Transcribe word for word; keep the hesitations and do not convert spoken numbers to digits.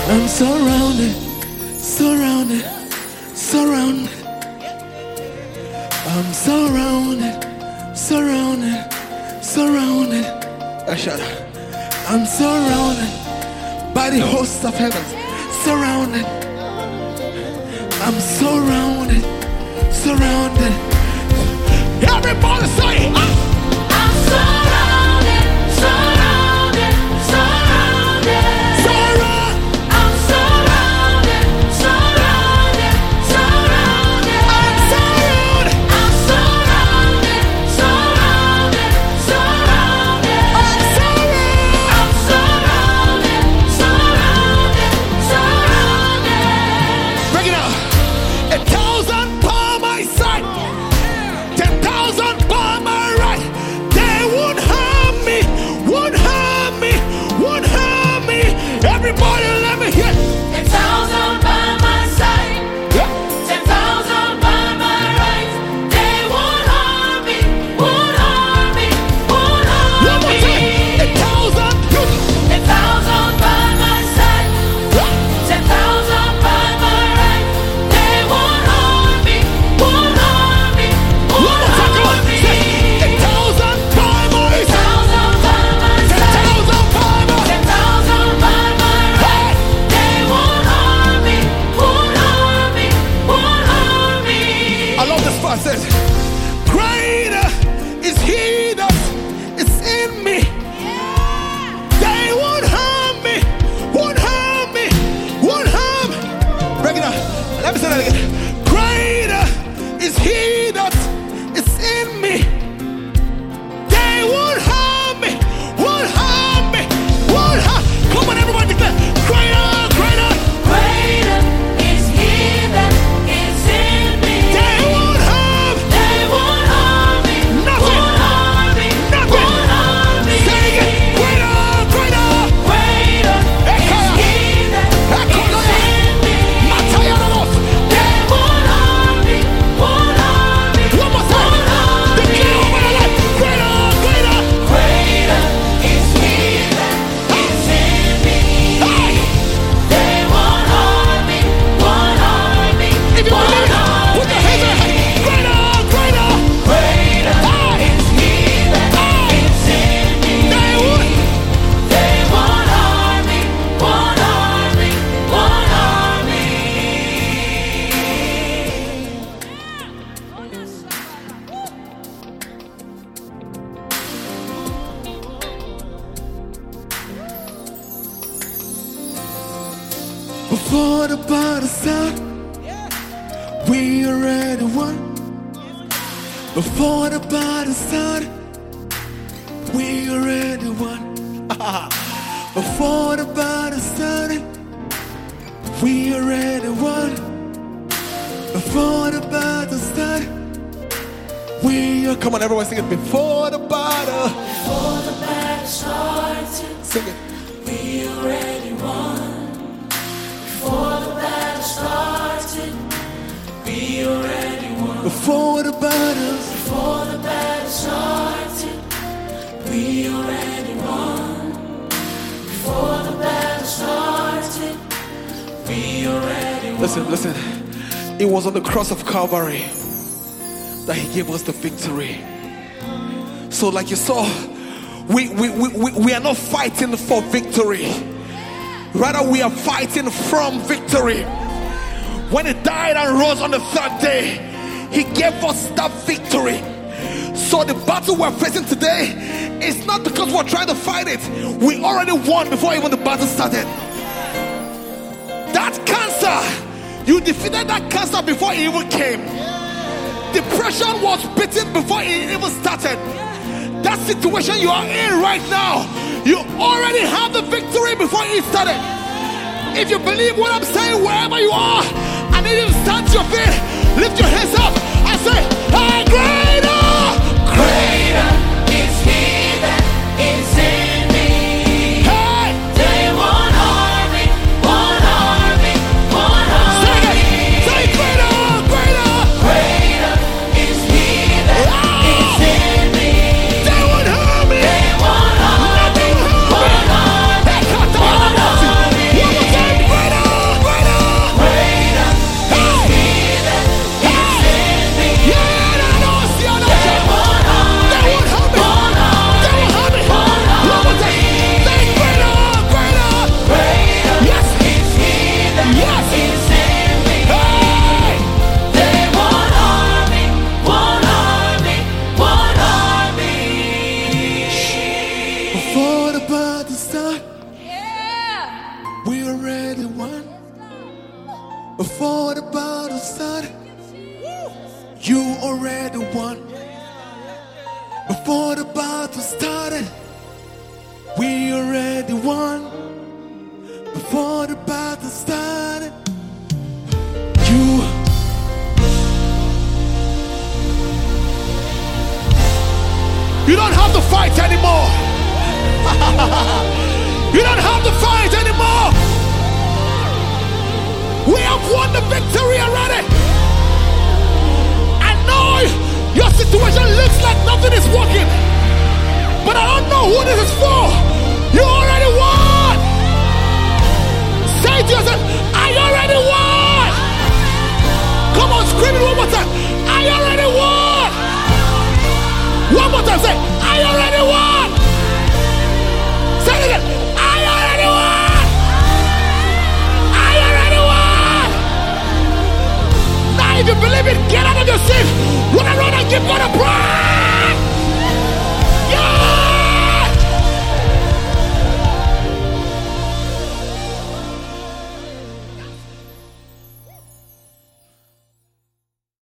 I'm surrounded, surrounded, surrounded. I'm surrounded, surrounded, surrounded. I shut up. I'm surrounded by the hosts of heaven. Surrounded. I'm surrounded, surrounded. Everybody say, ah! I'm surrounded, surrounded, surrounded. Surround. I'm surrounded, surrounded, surrounded. I'm surrounded. I'm surrounded, surrounded, surrounded. I'm surrounded. I'm surrounded, surrounded, surrounded. Break it out. A thousand by my side, ten thousand by my right. They won't harm me, won't harm me, won't harm me. Everybody, let me hear. A thousand by my side, Yeah. ten thousand by my right. They won't harm me, won't harm me, won't One harm more time. A me. thousand. A thousand by my side, ten thousand by my right. They won't harm me, won't harm me, One won't more time. Come on. harm me. Say, a thousand by my A side, thousand by my ten side, thousand by my ten thousand by my right. They won't harm me, won't harm me, won't harm me. I love this part. It says, greater is he that is in me. They won't harm me, won't harm me, won't harm. Break it down. Let me say that again. Greater is he that is in me. They won't harm me, won't harm me, won't harm. Come on, everybody declare. Greater, greater. Greater is he that is in me. They won't harm. They won't harm me, Nothing. won't harm me, Nothing. won't harm me. Say it again. Greater, greater. Greater is he that is in me. Matayaramos. They won't harm me, won't harm me, One more time. won't harm Declare over your me. life. Greater, greater. Greater is he that is in me. Hey. They won't harm me, won't harm me, If you won't believe it, harm put your hands on your me. head. Greater, greater. Greater Hey. is he that is in me. They would. They won't harm me, won't harm me, won't harm me. Before the battle started, we already won. Before the battle started, we already won. Before the battle started, we already won. Before the battle started, we are. Come on, everyone, sing it. Before the battle, Before the battle started, sing it. we already won. Before the battle started, we already won. Before the battle, Before the battle started, we already won. Before the battle started, we already won. listen, listen. It was on the cross of Calvary that He gave us the victory. So, like you saw, we we we, we, we are not fighting for victory. Rather, we are fighting from victory. When He died and rose on the third day, He gave us that victory. So the battle we're facing today is not because we're trying to fight it. We already won before even the battle started. That cancer, you defeated that cancer before it even came. Depression was beaten before it even started. That situation you are in right now, you already have the victory before it started. If you believe what I'm saying, wherever you are, I need you to stand to your feet, lift your hands up, and say, "Hey, greater, Greater is he that is in me. hey, They won't harm me, won't harm me, won't harm say it, me. say greater, greater." Greater is he that is in me. They won't harm me. They won't harm me, Nothing will harm me. won't harm me, Hey, cut off. won't harm me. One more time, greater. We already won before the battle started. You already won before the battle started. We already won before the battle started. You You don't have to fight anymore. You don't have to fight anymore. We have won the victory already. I know your situation looks like nothing is working, but I don't know who this is for. You already won. Say to yourself, I already won. Come on, scream it one more time. I already won. One more time, say, I already won. Say it again. I already won. I already won. Now if you believe it, get out of your seat. Run around and give God a